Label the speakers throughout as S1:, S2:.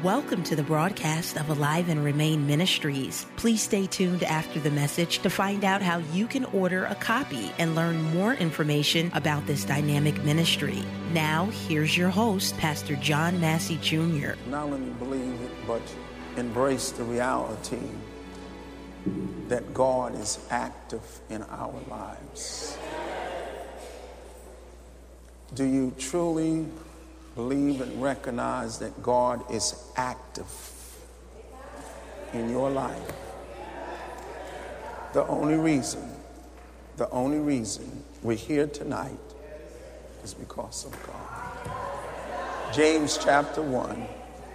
S1: Welcome to the broadcast of Alive and Remain Ministries. Please stay tuned after the message to find out how you can order a copy and learn more information about this dynamic ministry. Now, here's your host, Pastor John Massey Jr.
S2: Not only believe it, but embrace the reality that God is active in our lives. Do you truly believe and recognize that God is active in your life? The only reason we're here tonight is because of God. James chapter 1.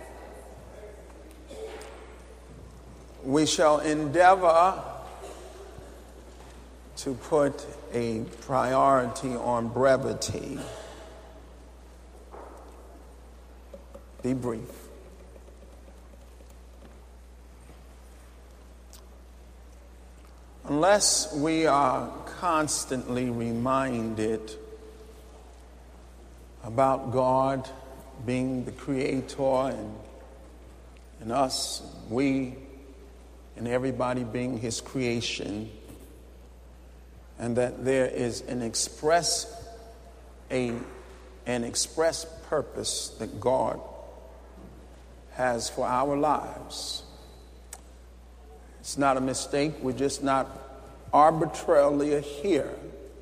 S2: We shall endeavor to put a priority on brevity. Be brief. Unless we are constantly reminded about God being the creator and us, we, and everybody being his creation, and that there is an express purpose that God has for our lives. It's not a mistake. We're just not arbitrarily here.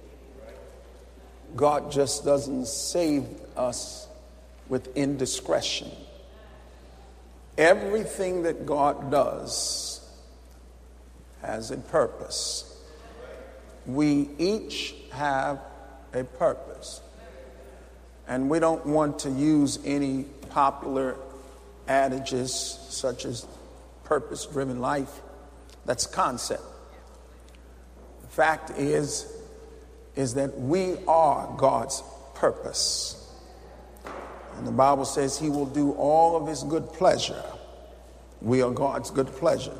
S2: God just doesn't save us with indiscretion. Everything that God does has a purpose. We each have a purpose. And we don't want to use any popular adages such as purpose-driven life. That's a concept. The fact is that we are God's purpose. And the Bible says he will do all of his good pleasure. We are God's good pleasure.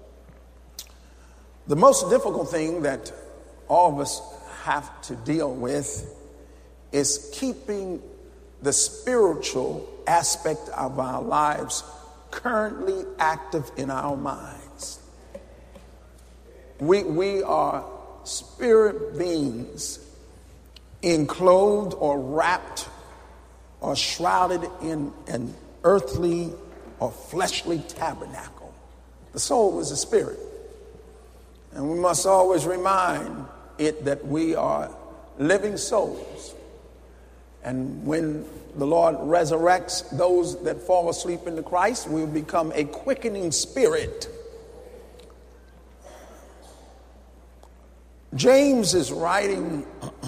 S2: The most difficult thing that all of us have to deal with is keeping the spiritual aspect of our lives currently active in our minds. We are spirit beings enclosed or wrapped or shrouded in an earthly or fleshly tabernacle. The soul is a spirit. And we must always remind it that we are living souls. And when the Lord resurrects those that fall asleep in Christ, we will become a quickening spirit. James is writing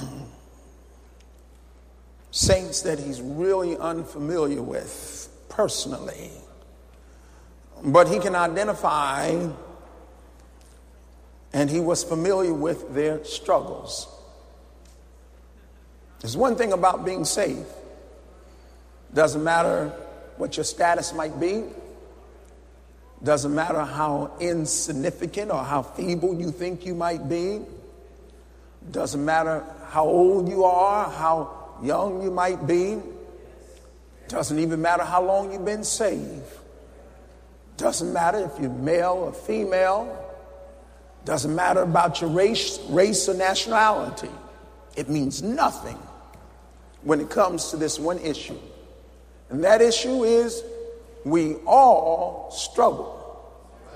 S2: saints that he's really unfamiliar with personally, but he can identify, and he was familiar with their struggles. There's one thing about being saved. Doesn't matter what your status might be. Doesn't matter how insignificant or how feeble you think you might be. Doesn't matter how old you are, how young you might be. Doesn't even matter how long you've been saved. Doesn't matter if you're male or female. Doesn't matter about your race or nationality. It means nothing when it comes to this one issue. And that issue is we all struggle.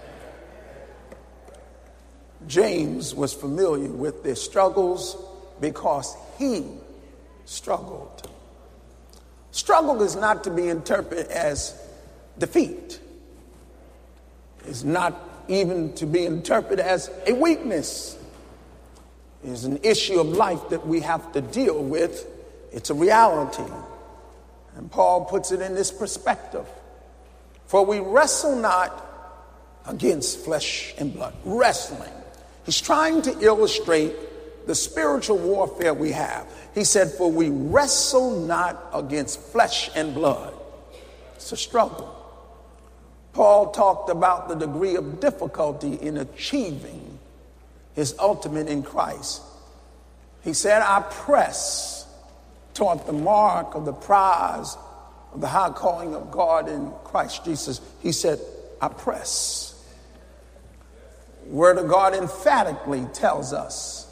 S2: James was familiar with their struggles because he struggled. Struggle is not to be interpreted as defeat. It's not even to be interpreted as a weakness. It's an issue of life that we have to deal with. It's a reality. And Paul puts it in this perspective. For we wrestle not against flesh and blood. Wrestling. He's trying to illustrate the spiritual warfare we have. He said, for we wrestle not against flesh and blood. It's a struggle. Paul talked about the degree of difficulty in achieving his ultimate in Christ. He said, I press toward the mark of the prize of the high calling of God in Christ Jesus, he said, I press. Word of God emphatically tells us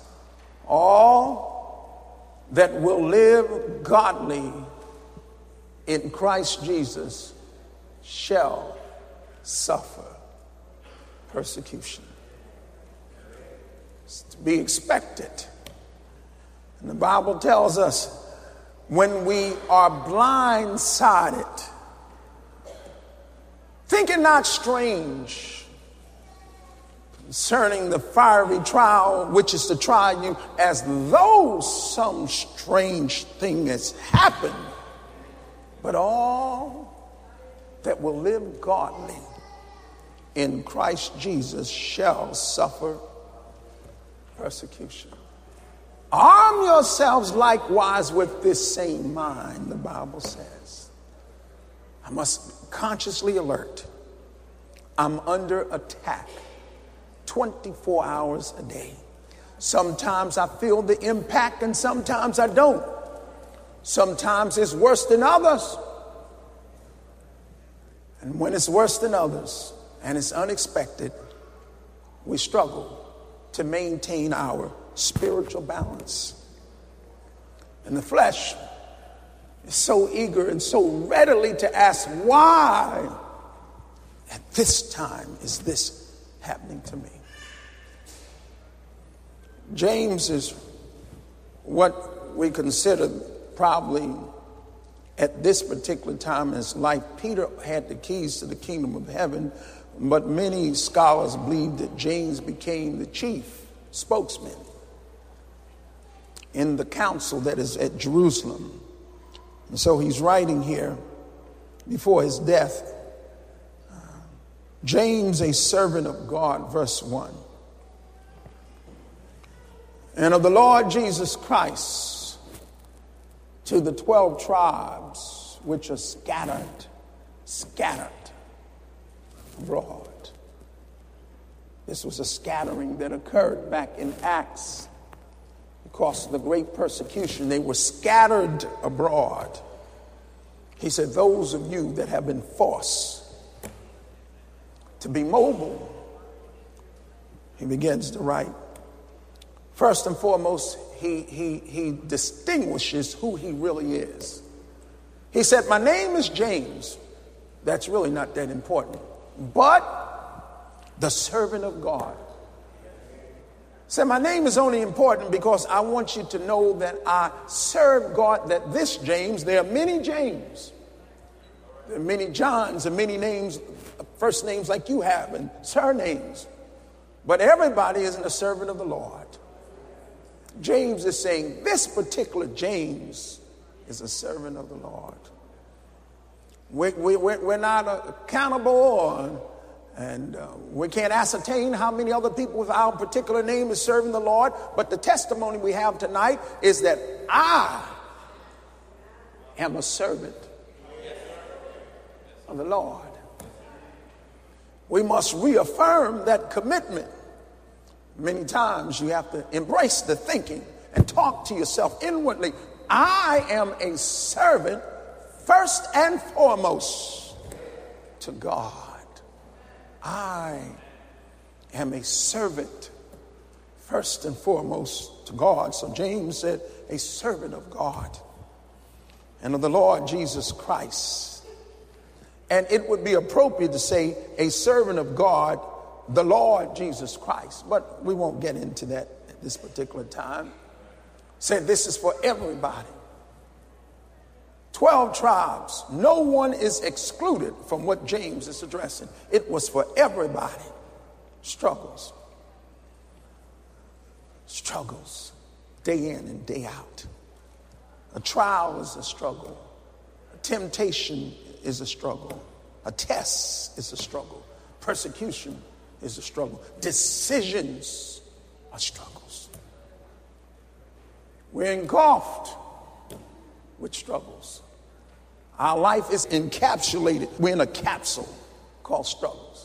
S2: all that will live godly in Christ Jesus shall suffer persecution. It's to be expected. And the Bible tells us when we are blindsided, think it not strange concerning the fiery trial which is to try you, as though some strange thing has happened, but all that will live godly in Christ Jesus shall suffer persecution. Arm yourselves likewise with this same mind, the Bible says. I must be consciously alert. I'm under attack 24 hours a day. Sometimes I feel the impact and sometimes I don't. Sometimes it's worse than others. And when it's worse than others and it's unexpected, we struggle to maintain our spiritual balance. And the flesh is so eager and so readily to ask, why at this time is this happening to me? James is what we consider probably at this particular time in his life. Peter had the keys to the kingdom of heaven, but many scholars believe that James became the chief spokesman in the council that is at Jerusalem. And so he's writing here before his death. James, a servant of God, verse 1. And of the Lord Jesus Christ, to the 12 tribes which are scattered abroad. This was a scattering that occurred back in Acts because of the great persecution. They were scattered abroad. He said, those of you that have been forced to be mobile, he begins to write. First and foremost, he distinguishes who he really is. He said, my name is James. That's really not that important. But the servant of God. Said, my name is only important because I want you to know that I serve God, that this James, there are many James. There are many Johns and many names, first names like you have and surnames. But everybody isn't a servant of the Lord. James is saying this particular James is a servant of the Lord. We're not accountable and we can't ascertain how many other people with our particular name is serving the Lord. But the testimony we have tonight is that I am a servant of the Lord. We must reaffirm that commitment. Many times you have to embrace the thinking and talk to yourself inwardly. I am a servant first and foremost to God. I am a servant first and foremost to God. So James said, a servant of God and of the Lord Jesus Christ. And it would be appropriate to say a servant of God, the Lord Jesus Christ. But we won't get into that at this particular time. Said this is for everybody. 12 tribes. No one is excluded from what James is addressing. It was for everybody. Struggles. Struggles. Day in and day out. A trial is a struggle. A temptation is a struggle. A test is a struggle. Persecution is a struggle. Decisions are struggles. We're engulfed with struggles. Our life is encapsulated. We're in a capsule called struggles.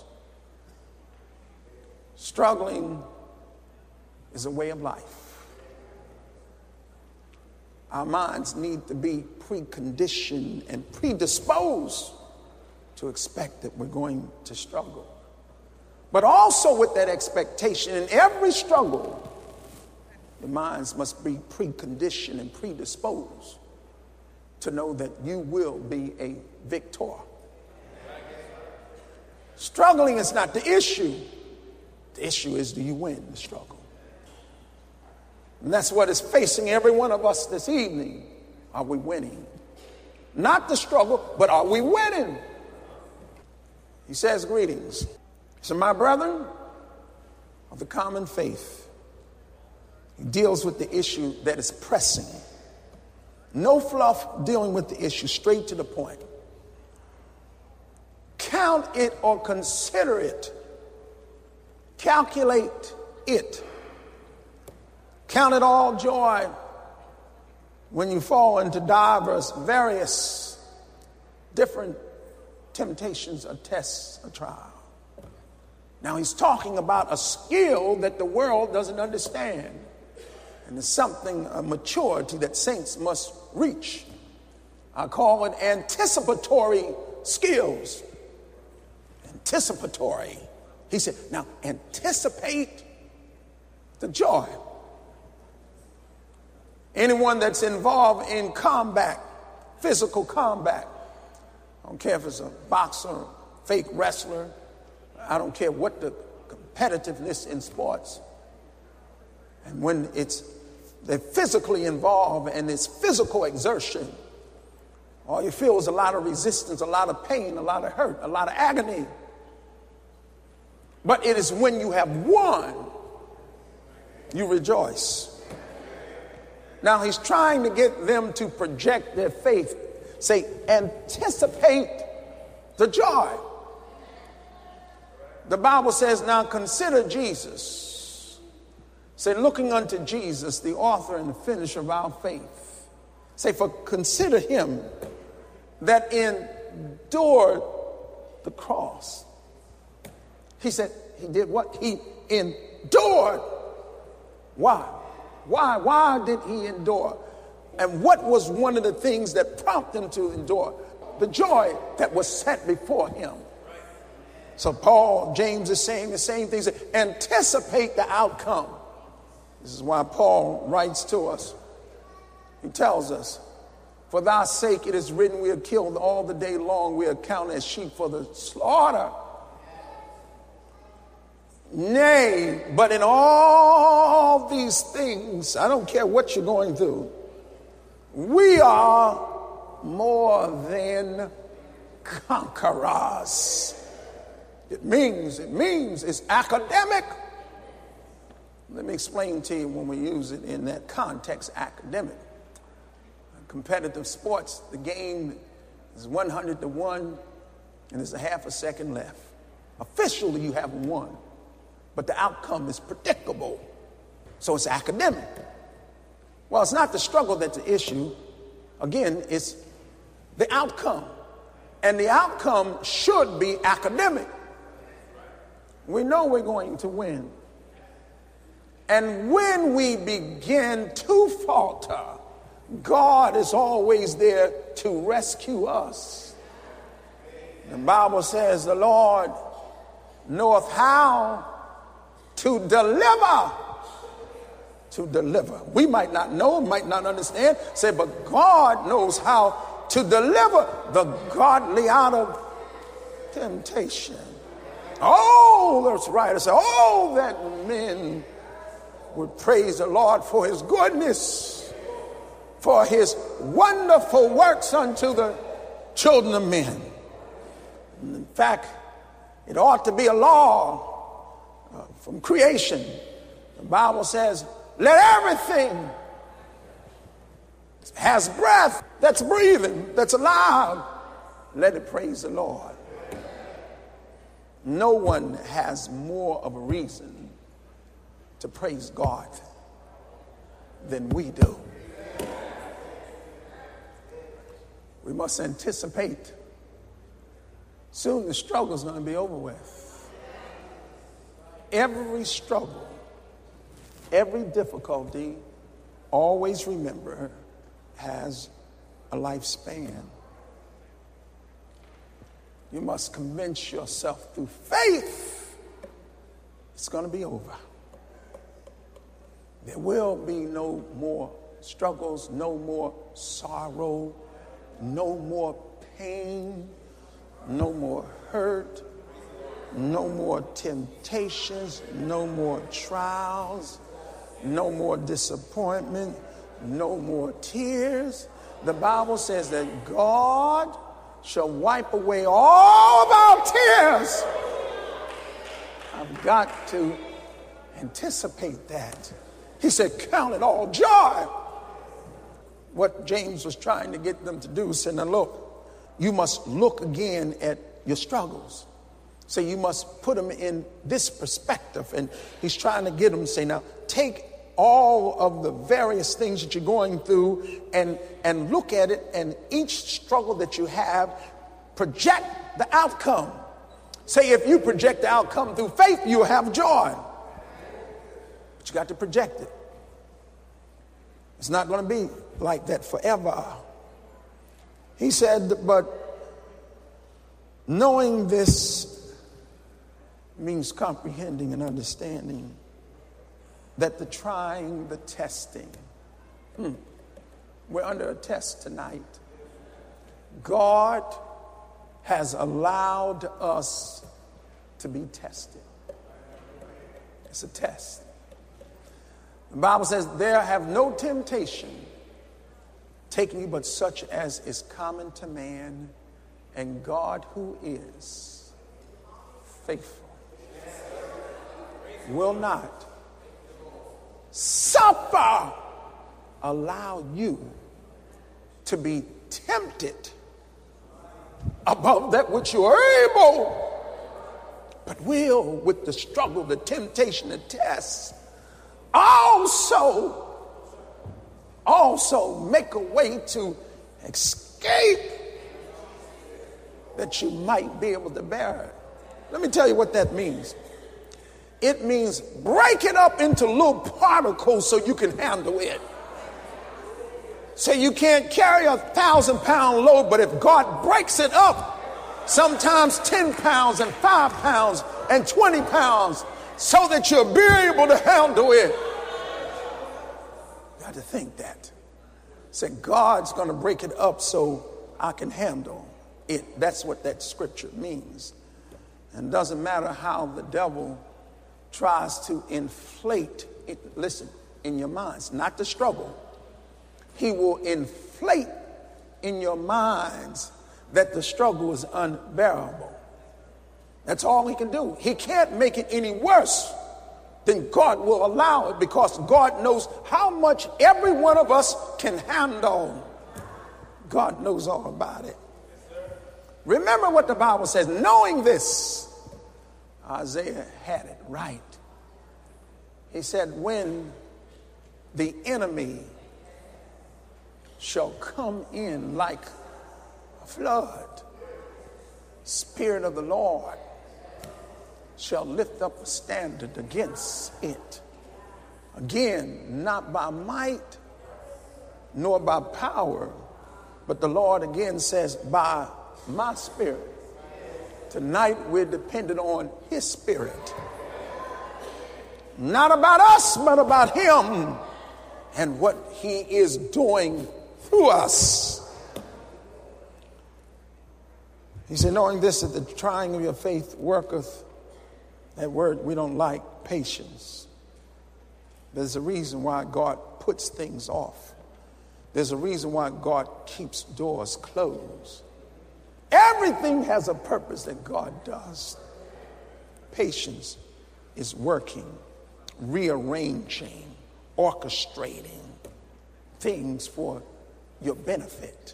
S2: Struggling is a way of life. Our minds need to be preconditioned and predisposed to expect that we're going to struggle. But also with that expectation, in every struggle, the minds must be preconditioned and predisposed to know that you will be a victor. Struggling is not the issue. The issue is, do you win the struggle? And that's what is facing every one of us this evening. Are we winning? Not the struggle, but are we winning? He says, greetings. So my brethren of the common faith, he deals with the issue that is pressing. No fluff, dealing with the issue, straight to the point. Count it or consider it. Calculate it. Count it all joy when you fall into various different temptations or tests or trials. Now he's talking about a skill that the world doesn't understand. And it's something, a maturity that saints must reach. I call it anticipatory skills. Anticipatory. He said, now anticipate the joy. Anyone that's involved in combat, physical combat, I don't care if it's a boxer, fake wrestler, I don't care what the competitiveness in sports. And when they're physically involved and it's physical exertion, all you feel is a lot of resistance, a lot of pain, a lot of hurt, a lot of agony. But it is when you have won, you rejoice. Now he's trying to get them to project their faith. Say, anticipate the joy. The Bible says, now consider Jesus. Say, looking unto Jesus, the author and the finisher of our faith. Say, for consider him that endured the cross. He said, he did what? He endured. Why? Why did he endure? And what was one of the things that prompted him to endure? The joy that was set before him. So James is saying the same things. Anticipate the outcome. This is why Paul writes to us. He tells us, for thy sake it is written, we are killed all the day long. We are counted as sheep for the slaughter. Nay, but in all these things, I don't care what you're going through, we are more than conquerors. It means it's academic. Let me explain to you when we use it in that context, academic. Competitive sports, the game is 100-1 and there's a half a second left. Officially, you have won, but the outcome is predictable. So it's academic. Well, it's not the struggle that's the issue. Again, it's the outcome. And the outcome should be academic. We know we're going to win. And when we begin to falter, God is always there to rescue us. The Bible says the Lord knoweth how to deliver. To deliver. We might not know, might not understand. Say, but God knows how to deliver the godly out of temptation. Oh, that's right. I say, oh, that men would praise the Lord for his goodness, for his wonderful works unto the children of men. And in fact, it ought to be a law from creation. The Bible says, let everything has breath, that's breathing, that's alive, let it praise the Lord. No one has more of a reason to praise God than we do. We must anticipate. Soon the struggle is going to be over with. Every struggle, every difficulty, always remember has a lifespan. You must convince yourself through faith it's going to be over. There will be no more struggles, no more sorrow, no more pain, no more hurt, no more temptations, no more trials, no more disappointment, no more tears. The Bible says that God shall wipe away all of our tears. I've got to anticipate that. He said, count it all joy. What James was trying to get them to do, said, now look, you must look again at your struggles. So you must put them in this perspective. And he's trying to get them to say, now take all of the various things that you're going through and look at it, and each struggle that you have, project the outcome. Say, if you project the outcome through faith, you'll have joy. But you got to project it. It's not going to be like that forever. He said, but knowing this means comprehending and understanding that the trying, the testing, we're under a test tonight. God has allowed us to be tested. It's a test. The Bible says, there have no temptation taken you but such as is common to man, and God, who is faithful, will not suffer, allow you to be tempted above that which you are able, but will, with the struggle, the temptation, the test, also make a way to escape, that you might be able to bear it. Let me tell you what that means. It means break it up into little particles so you can handle it. So you can't carry 1,000-pound load, but if God breaks it up, sometimes 10 pounds and 5 pounds and 20 pounds, so that you'll be able to handle it. You got to think that. Say, God's going to break it up so I can handle it. That's what that scripture means. And it doesn't matter how the devil tries to inflate it. Listen, in your minds, not the struggle. He will inflate in your minds that the struggle is unbearable. That's all he can do. He can't make it any worse than God will allow it, because God knows how much every one of us can handle. God knows all about it. Remember what the Bible says. Knowing this, Isaiah had it right. He said, when the enemy shall come in like a flood, Spirit of the Lord shall lift up a standard against it. Again, not by might nor by power, but the Lord again says, by my Spirit. Tonight we're dependent on his Spirit. Not about us, but about him and what he is doing through us. He said, knowing this, that the trying of your faith worketh, that word we don't like, patience. There's a reason why God puts things off. There's a reason why God keeps doors closed. Everything has a purpose that God does. Patience is working, rearranging, orchestrating things for your benefit,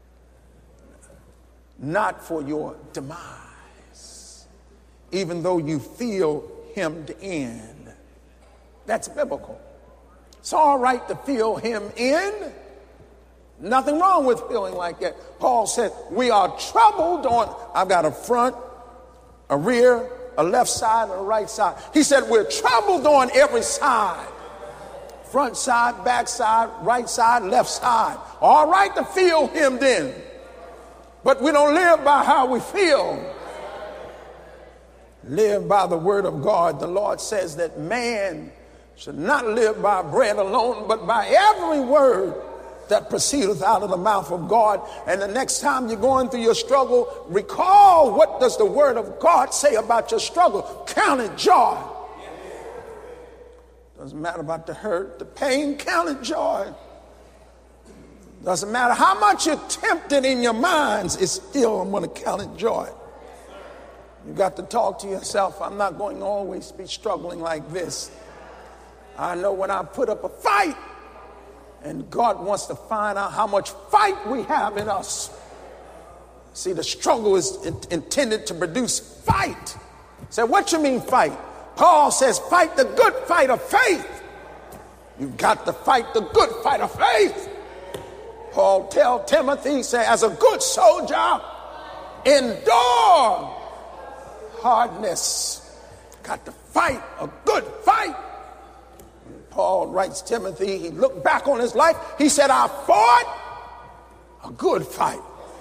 S2: not for your demise, even though you feel hemmed in. That's biblical. It's all right to feel hemmed in. Nothing wrong with feeling like that. Paul said, we are troubled on, I've got a front, a rear, a left side, and a right side. He said, we're troubled on every side. Front side, back side, right side, left side. All right to feel him then. But we don't live by how we feel. Live by the word of God. The Lord says that man should not live by bread alone, but by every word that proceedeth out of the mouth of God. And the next time you're going through your struggle, recall, what does the word of God say about your struggle? Count it joy. Doesn't matter about the hurt, the pain, count it joy. Doesn't matter how much you're tempted in your minds, it's still, I'm going to count it joy. You got to talk to yourself, I'm not going to always be struggling like this. I know when I put up a fight, and God wants to find out how much fight we have in us. See, the struggle is intended to produce fight. Say, what you mean fight? Paul says, fight the good fight of faith. You've got to fight the good fight of faith. Paul tell Timothy, say, as a good soldier, endure hardness. Got to fight a good fight. Paul writes Timothy, he looked back on his life. He said, I fought a good fight.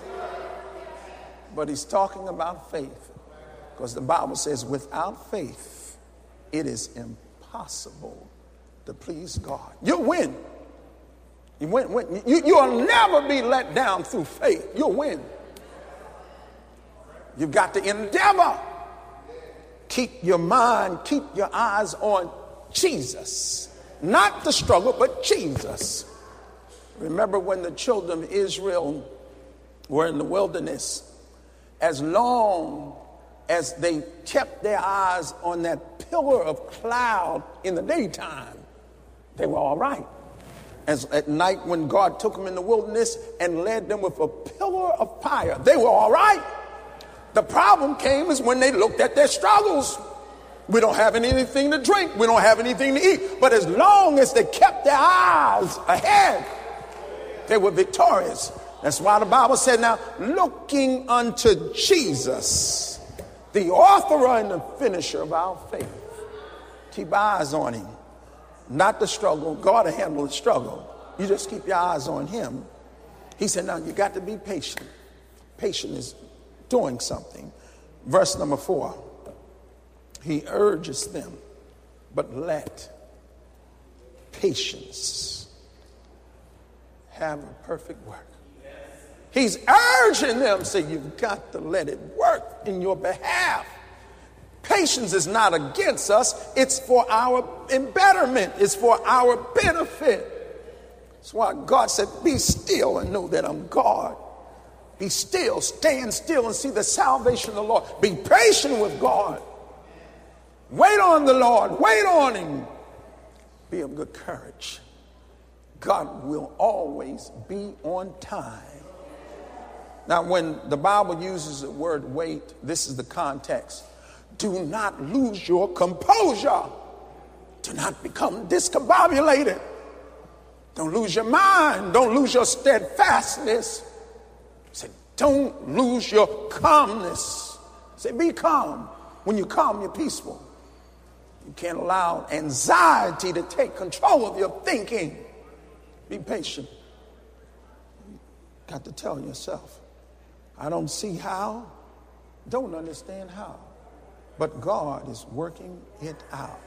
S2: But he's talking about faith, because the Bible says without faith, it is impossible to please God. You win. You win. You'll never be let down through faith. You'll win. You've got to endeavor. Keep your mind, keep your eyes on Jesus. Not the struggle, but Jesus. Remember when the children of Israel were in the wilderness, as long as they kept their eyes on that pillar of cloud in the daytime, they were all right. As at night when God took them in the wilderness and led them with a pillar of fire, they were all right. The problem came is when they looked at their struggles. We don't have anything to drink. We don't have anything to eat. But as long as they kept their eyes ahead, they were victorious. That's why the Bible said, now, looking unto Jesus, the author and the finisher of our faith. Keep eyes on him. Not the struggle. God will handle the struggle. You just keep your eyes on him. He said, now, you got to be patient. Patient is doing something. Verse number 4. He urges them, but let patience have a perfect work. He's urging them, say, you've got to let it work in your behalf. Patience is not against us. It's for our betterment. It's for our benefit. That's why God said, be still and know that I'm God. Be still, stand still and see the salvation of the Lord. Be patient with God. Wait on the Lord. Wait on him. Be of good courage. God will always be on time. Now, when the Bible uses the word wait, this is the context. Do not lose your composure. Do not become discombobulated. Don't lose your mind. Don't lose your steadfastness. Say, don't lose your calmness. Say, be calm. When you're calm, you're peaceful. You can't allow anxiety to take control of your thinking. Be patient. You got to tell yourself, I don't see how, don't understand how, but God is working it out.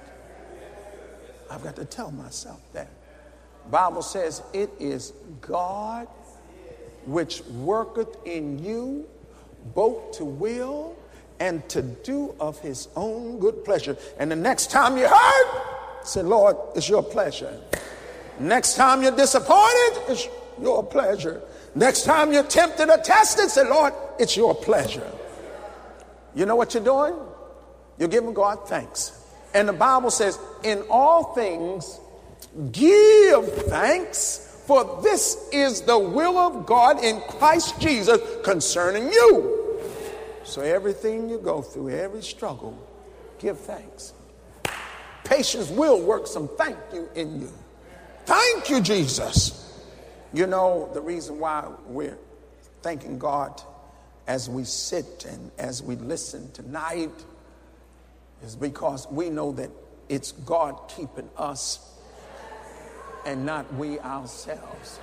S2: I've got to tell myself that. The Bible says it is God which worketh in you both to will and to do of his own good pleasure. And the next time you're hurt, say, Lord, it's your pleasure. Next time you're disappointed, it's your pleasure. Next time you're tempted or tested, say, Lord, it's your pleasure. You know what you're doing? You're giving God thanks. And the Bible says, in all things, give thanks, for this is the will of God in Christ Jesus concerning you. So everything you go through, every struggle, give thanks. Patience will work some thank you in you. Thank you, Jesus. You know, the reason why we're thanking God as we sit and as we listen tonight is because we know that it's God keeping us. and not we ourselves.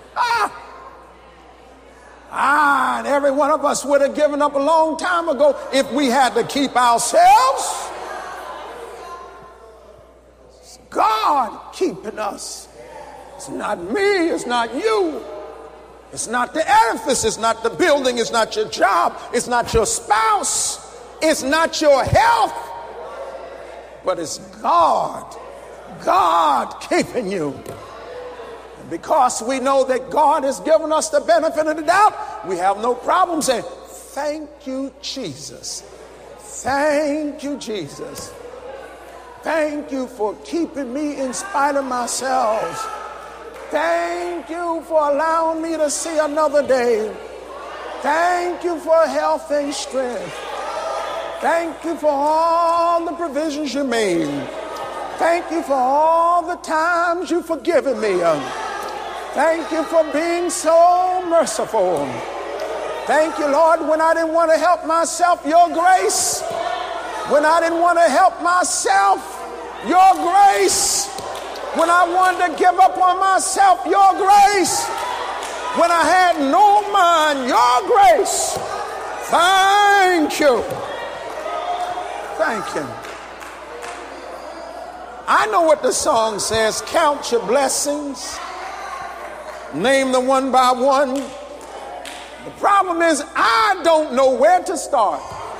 S2: And every one of us would have given up a long time ago if we had to keep ourselves. It's God keeping us. It's not me, it's not you. It's not the edifice, it's not the building, it's not your job, it's not your spouse, it's not your health, but it's God. God keeping you. And because we know that God has given us the benefit of the doubt, we have no problem saying, thank you, Jesus. Thank you, Jesus. Thank you for keeping me in spite of myself. Thank you for allowing me to see another day. Thank you for health and strength. Thank you for all the provisions you made. Thank you for all the times you've forgiven me. Thank you for being so merciful. Thank you, Lord, when I didn't want to help myself, your grace. When I didn't want to help myself, your grace. When I wanted to give up on myself, your grace. When I had no mind, your grace. Thank you. Thank you. I know what the song says. Count your blessings. Name them one by one. The problem is I don't know where to start.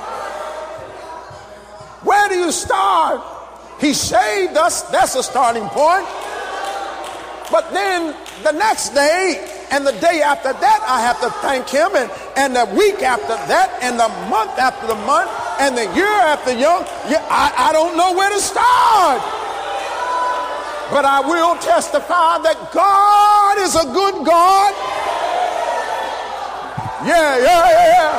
S2: Where do you start? He saved us. That's a starting point. But then the next day and the day after that, I have to thank him. And the week after that and the month after the month and the year after year. I don't know where to start. But I will testify that God is a good God. Yeah.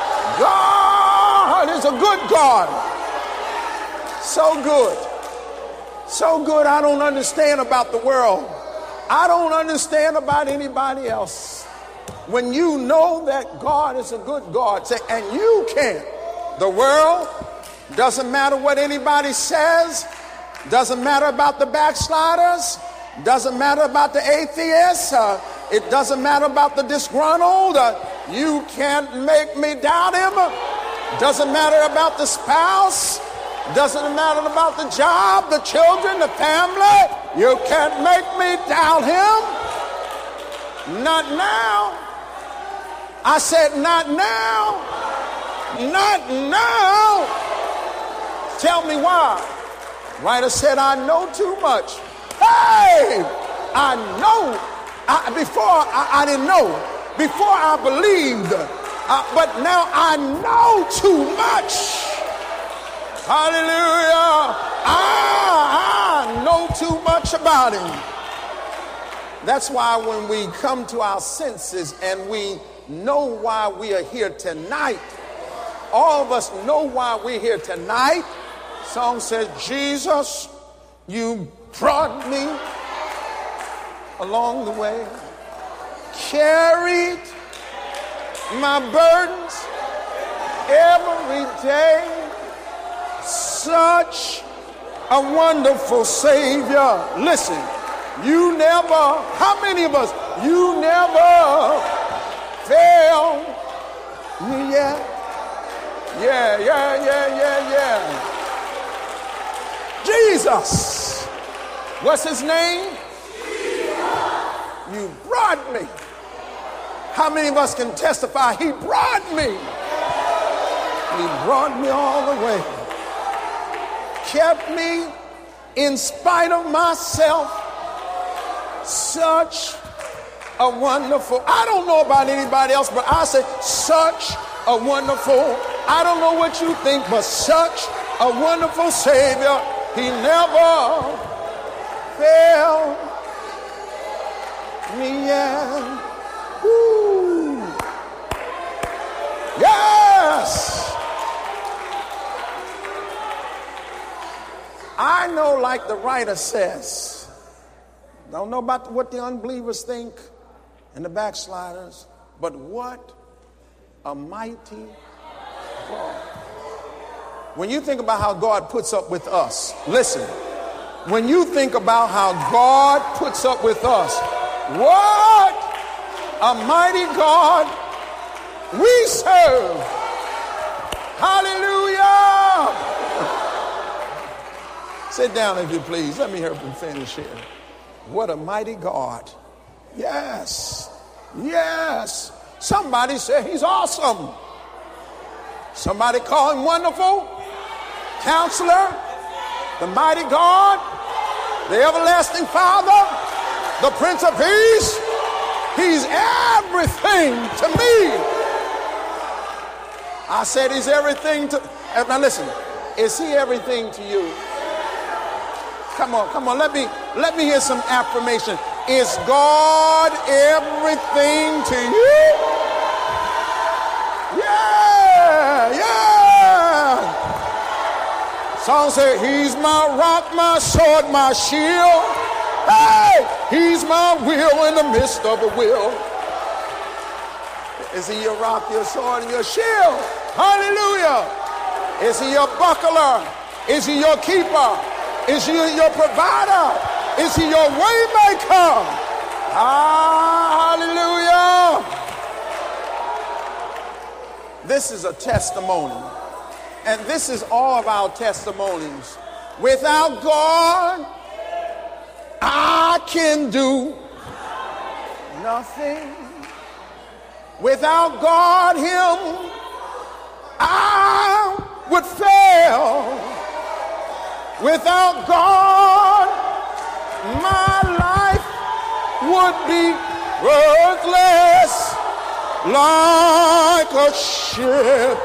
S2: God is a good God. So good. So good. I don't understand about the world. I don't understand about anybody else. When you know that God is a good God, say, and you can't. The world doesn't matter what anybody says. Doesn't matter about the backsliders. Doesn't matter about the atheists. It doesn't matter about the disgruntled. You can't make me doubt him. Doesn't matter about the spouse. Doesn't matter about the job, the children, the family. You can't make me doubt him. Not now. I said not now. Not now. Tell me why. Writer said, I know too much. Hey, I know. Before I didn't know. Before I believed. But now I know too much. Hallelujah. I know too much about him. That's why when we come to our senses and we know why we are here tonight, all of us know why we're here tonight. Song says, Jesus, you brought me along the way, carried my burdens every day. Such a wonderful Savior. Listen, you never, how many of us, you never failed me yet. Yeah. Jesus. What's his name? Jesus. You brought me. How many of us can testify? He brought me. He brought me all the way. Kept me in spite of myself. Such a wonderful, I don't know about anybody else, but I say such a wonderful, I don't know what you think, but such a wonderful Savior. He never failed me yet. Woo. Yes. I know, like the writer says, don't know about what the unbelievers think and the backsliders, but what a mighty God. When you think about how God puts up with us, listen, When you think about how God puts up with us, what a mighty God we serve. Hallelujah. Sit down if you please. Let me hear him finish here. What a mighty God. Yes. Yes. Somebody say he's awesome. Somebody call him wonderful. Counselor. The mighty God. The everlasting Father. The Prince of Peace. He's everything to me. I said he's everything to... Now listen. Is he everything to you? Come on. Let me hear some affirmation. Is God everything to you? Yeah. Song said, he's my rock, my sword, my shield. Hey, he's my will in the midst of a will. Is he your rock, your sword, and your shield? Hallelujah. Is he your buckler? Is he your keeper? Is he your provider? Is he your way maker? Hallelujah. This is a testimony. And this is all of our testimonies. Without God, I can do nothing. Without God, him, I would fail. Without God, my life would be worthless, like a ship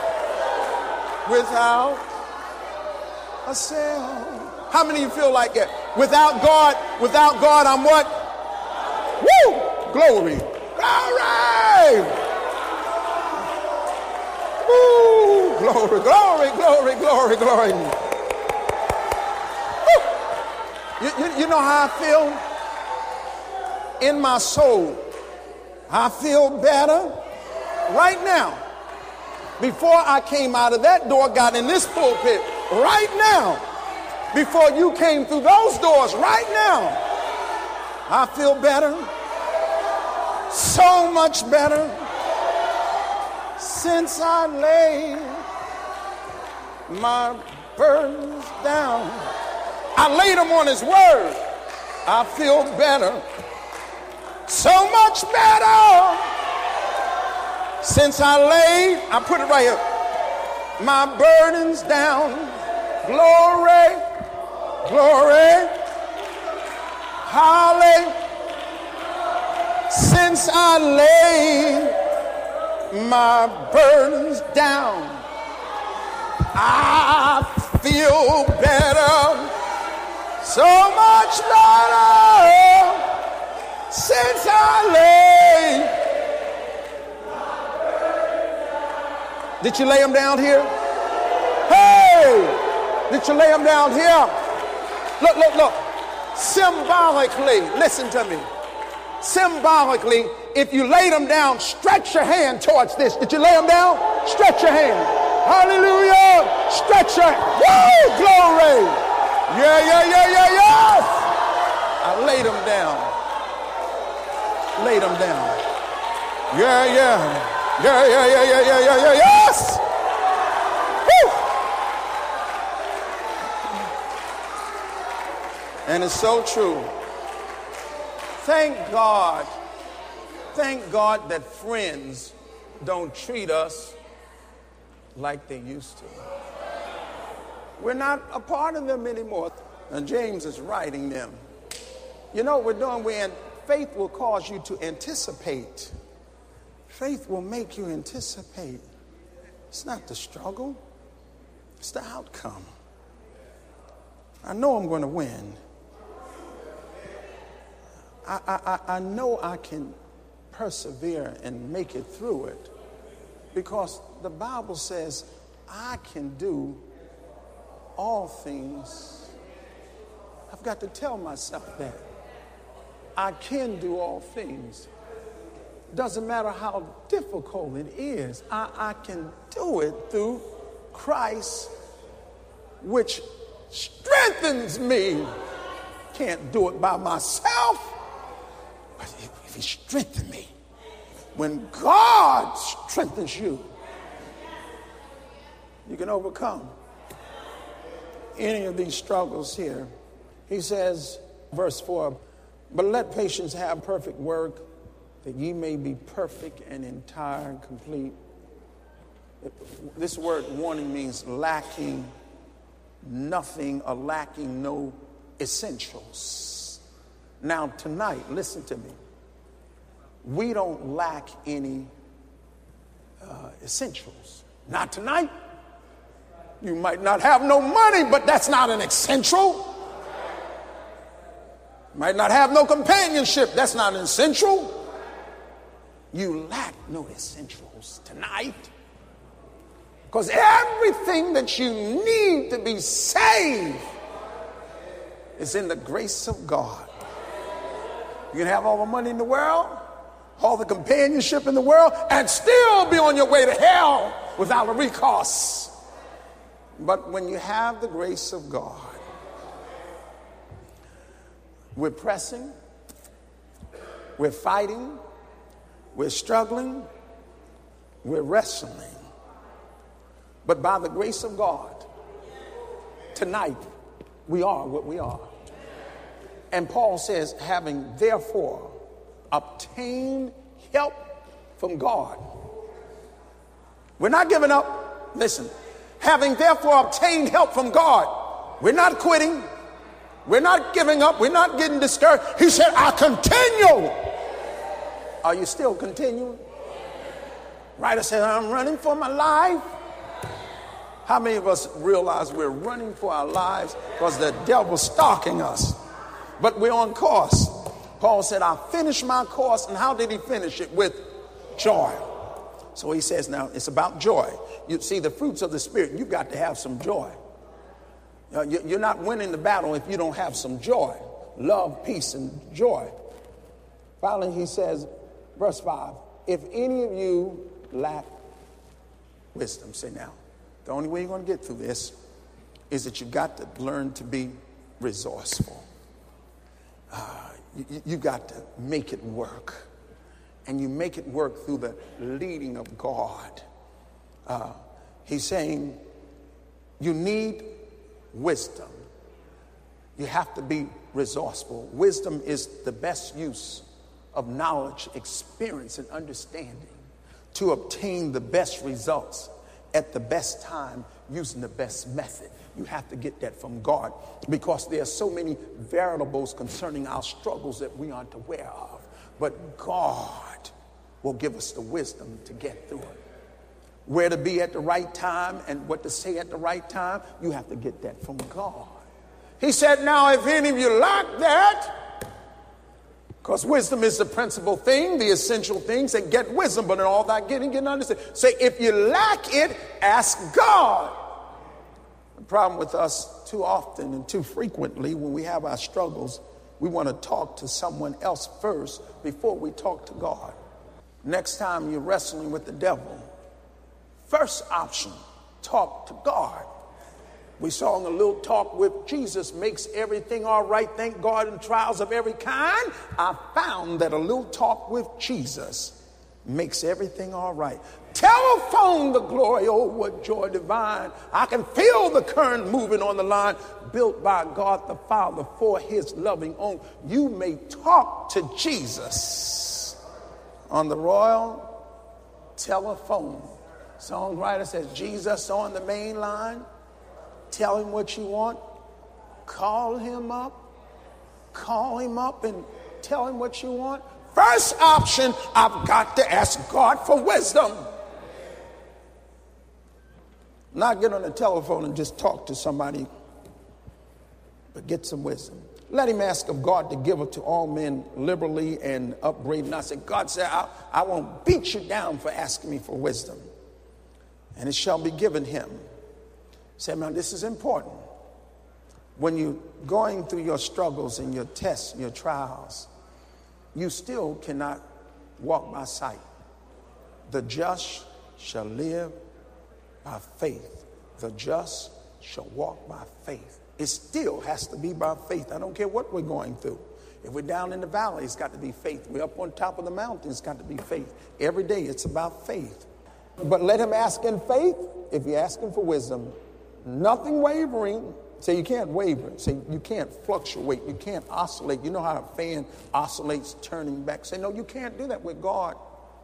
S2: without a sail. How many of you feel like that? Without God, I'm what? Woo! Glory. Glory! Woo! Glory, glory, glory, glory, glory. Woo! You know how I feel? In my soul, I feel better right now. Before I came out of that door, got in this pulpit, right now, before you came through those doors, right now, I feel better, so much better, since I laid my burdens down. I laid them on his word. I feel better, so much better, since I put it right here, my burdens down. Glory, glory, hallelujah. Since I laid my burdens down, I feel better, so much better, since I laid. Did you lay them down here? Hey! Did you lay them down here? Look. Symbolically, listen to me. Symbolically, if you lay them down, stretch your hand towards this. Did you lay them down? Stretch your hand. Hallelujah! Stretch your hand. Woo! Glory! Yeah. I laid them down. Lay them down. Yeah. Yes! Woo! And it's so true. Thank God that friends don't treat us like they used to. We're not a part of them anymore. And James is writing them. You know what we're doing? Faith will cause you to anticipate. Faith will make you anticipate. It's not the struggle. It's the outcome. I know I'm going to win. I know I can persevere and make it through it because the Bible says I can do all things. I've got to tell myself that. I can do all things. Doesn't matter how difficult it is. I can do it through Christ, which strengthens me. Can't do it by myself, but if he strengthens me, when God strengthens you, you can overcome any of these struggles here. He says, verse 4, but let patience have perfect work, that ye may be perfect and entire and complete. This word warning means lacking nothing or lacking no essentials. Now tonight, listen to me. We don't lack any essentials. Not tonight. You might not have no money, but that's not an essential. Might not have no companionship. That's not an essential. You lack no essentials tonight. Because everything that you need to be saved is in the grace of God. You can have all the money in the world, all the companionship in the world, and still be on your way to hell without a recourse. But when you have the grace of God, we're pressing, we're fighting, we're struggling, we're wrestling. But by the grace of God, tonight, we are what we are. And Paul says, having therefore obtained help from God. We're not giving up. Listen, having therefore obtained help from God, we're not quitting. We're not giving up. We're not getting discouraged. He said, I continue. Are you still continuing? Writer said, I'm running for my life. How many of us realize we're running for our lives because the devil's stalking us? But we're on course. Paul said, I finished my course. And how did he finish it? With joy. So he says, now it's about joy. You see, the fruits of the Spirit, you've got to have some joy. You're not winning the battle if you don't have some joy. Love, peace, and joy. Finally, he says, verse 5, if any of you lack wisdom, say now, the only way you're going to get through this is that you've got to learn to be resourceful. You've got to make it work. And you make it work through the leading of God. He's saying you need wisdom. You have to be resourceful. Wisdom is the best use of knowledge, experience, and understanding to obtain the best results at the best time using the best method. You have to get that from God because there are so many variables concerning our struggles that we aren't aware of. But God will give us the wisdom to get through it. Where to be at the right time and what to say at the right time, you have to get that from God. He said, now if any of you lack that, because wisdom is the principal thing, the essential things, and get wisdom, but in all that getting, get understanding. Say, if you lack it, ask God. The problem with us too often and too frequently when we have our struggles, we want to talk to someone else first before we talk to God. Next time you're wrestling with the devil, first option, talk to God. We saw a little talk with Jesus makes everything all right. Thank God in trials of every kind. I found that a little talk with Jesus makes everything all right. Telephone the glory, oh, what joy divine. I can feel the current moving on the line built by God the Father for his loving own. You may talk to Jesus on the royal telephone. Songwriter says, Jesus on the main line. Tell him what you want. Call him up and tell him what you want. First option, I've got to ask God for wisdom. Not get on the telephone and just talk to somebody, but get some wisdom. Let him ask of God to give it to all men liberally and upbraid. And I said, God said, I won't beat you down for asking me for wisdom. And it shall be given him. Say, man, this is important. When you're going through your struggles and your tests and your trials, you still cannot walk by sight. The just shall live by faith. The just shall walk by faith. It still has to be by faith. I don't care what we're going through. If we're down in the valley, it's got to be faith. We're up on top of the mountain, it's got to be faith. Every day it's about faith. But let him ask in faith. If you're asking for wisdom, nothing wavering. Say you can't waver. Say you can't fluctuate. You can't oscillate. You know how a fan oscillates turning back. Say no, you can't do that with God.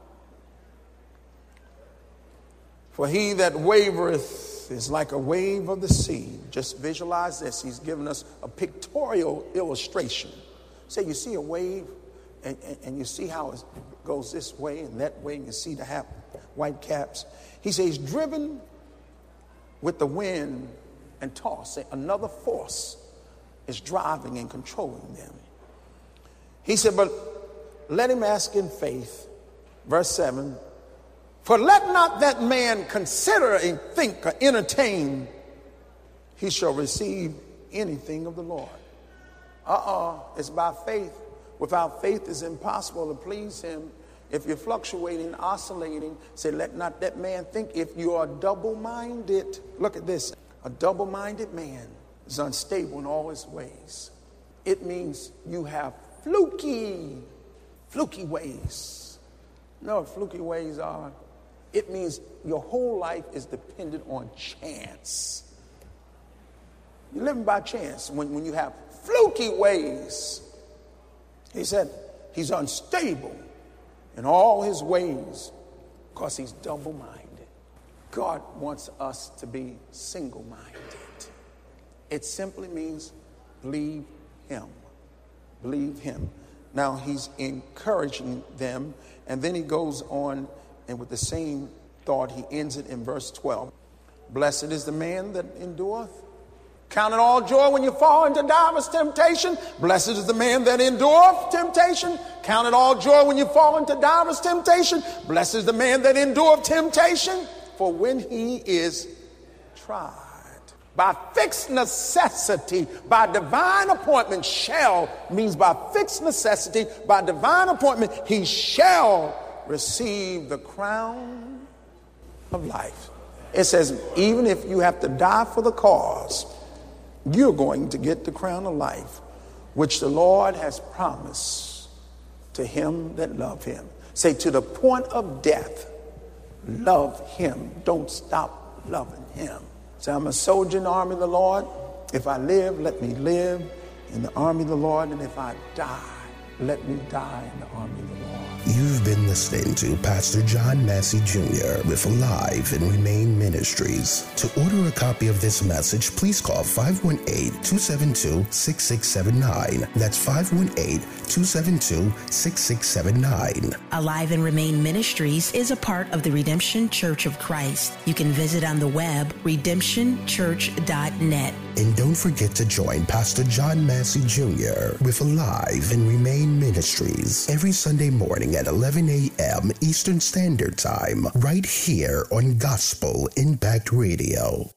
S2: For he that wavereth is like a wave of the sea. Just visualize this. He's given us a pictorial illustration. Say you see a wave and you see how it goes this way and that way, and you see the white caps. He says driven with the wind and tossed. Say another force is driving and controlling them. He said, but let him ask in faith. Verse 7. For let not that man consider and think or entertain, he shall receive anything of the Lord. It's by faith. Without faith it's impossible to please him. If you're fluctuating, oscillating, say, let not that man think. If you are double-minded, look at this. A double-minded man is unstable in all his ways. It means you have fluky ways. You know what fluky ways are? It means your whole life is dependent on chance. You're living by chance when you have fluky ways. He said he's unstable in all his ways because he's double-minded. God wants us to be single-minded. It simply means believe him. Believe him. Now he's encouraging them, and then he goes on, and with the same thought, he ends it in verse 12. Blessed is the man that endureth. Count it all joy when you fall into divers temptation. Blessed is the man that endureth temptation. Count it all joy when you fall into divers temptation. Blessed is the man that endureth temptation. For when he is tried, by fixed necessity, by divine appointment, shall means by fixed necessity, by divine appointment, he shall receive the crown of life. It says, even if you have to die for the cause, you're going to get the crown of life, which the Lord has promised to him that love him. Say, to the point of death, love him. Don't stop loving him. Say, I'm a soldier in the army of the Lord. If I live, let me live in the army of the Lord. And if I die, let me die in the army of the Lord.
S3: You've been listening to Pastor John Massey Jr. with Alive and Remain Ministries. To order a copy of this message, please call 518-272-6679. That's 518-272-6679.
S1: Alive and Remain Ministries is a part of the Redemption Church of Christ. You can visit on the web, redemptionchurch.net.
S3: And don't forget to join Pastor John Massey Jr. with Alive and Remain Ministries every Sunday morning at 11 a.m. Eastern Standard Time, right here on Gospel Impact Radio.